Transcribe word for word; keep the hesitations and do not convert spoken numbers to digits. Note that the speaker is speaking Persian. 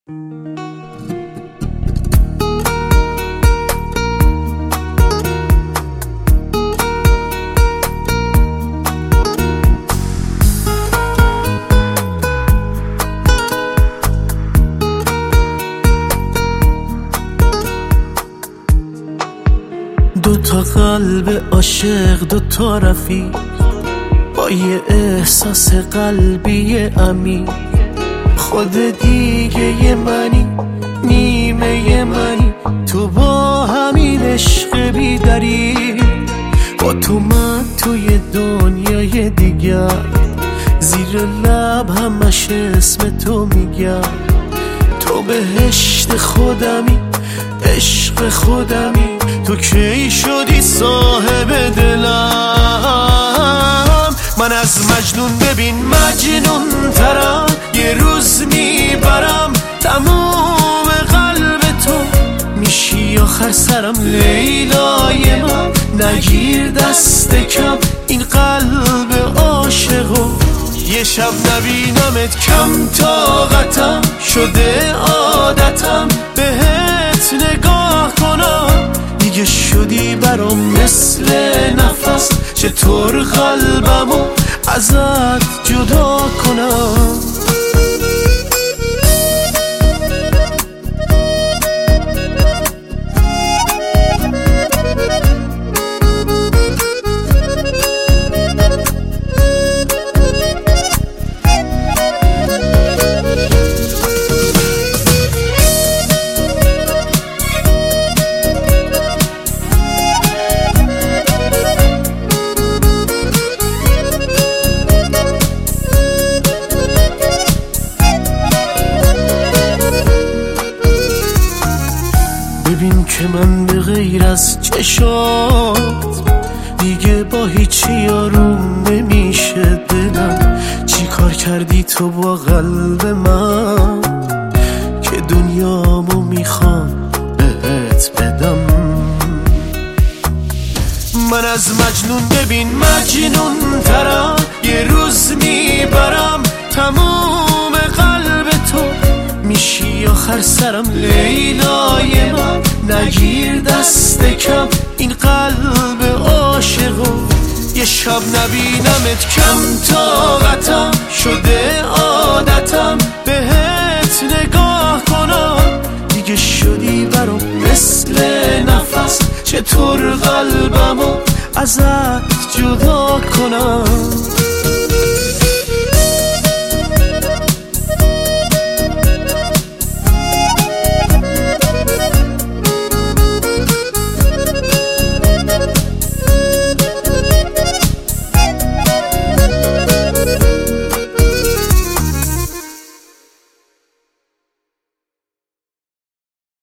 دو تا قلب عاشق، دو تا رفیق، با یه احساس قلبی عمیق. خود دیگه یه منی، نیمه یه منی، تو با همین عشق بی دریغ. با تو من توی دنیای دیگر، زیر لب همش اسم تو میگم. تو بهشت خودمی، عشق خودمی، تو کی شدی صاحب دلم. من از مجنون ببین مجنون ترم، یه روز میبرم تموم قلب تو، میشی آخر سرم لیلای من. نگیر دست کم این قلب عاشقو، یه شب نبینمت کم طاقتم شده عادتم بهت نگاه کنم. دیگه شدی برام مثل نفس، چطور قلبمو ازت جدا کنم. ببین که من به غیر از چشات دیگه با هیچی آروم نمیشه دلم. چی کار کردی تو با قلب من که دنیامو میخوام بهت بدم. من از مجنون ببین مجنون ترم، یه روز میبرم تموم قلب تو، میشی آخر سرم لیلای من. نگیر دست کم این قلب عاشقو، یه شب نبینمت کم طاقتم شده عادتم بهت نگاه کنم. دیگه شدی برام مثل نفس، چطور قلبمو ازت جدا کنم.